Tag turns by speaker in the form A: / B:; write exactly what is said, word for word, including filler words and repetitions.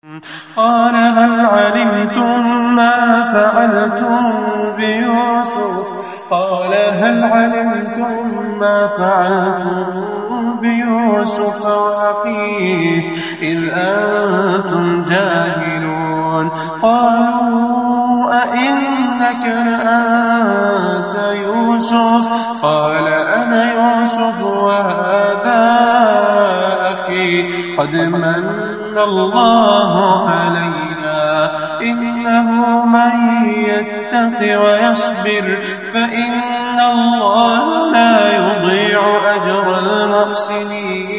A: قال هل علمتم ما فعلتم بيوسف قال هل علمتم ما فعلتم بيوسف وأخيه إذ أنتم جاهلون قالوا أئنك لأنت يوسف قال أنا يوسف وهذا أخي قد من الله علينا إنه من يتق ويصبر فإن الله لا يضيع أجر المحسنين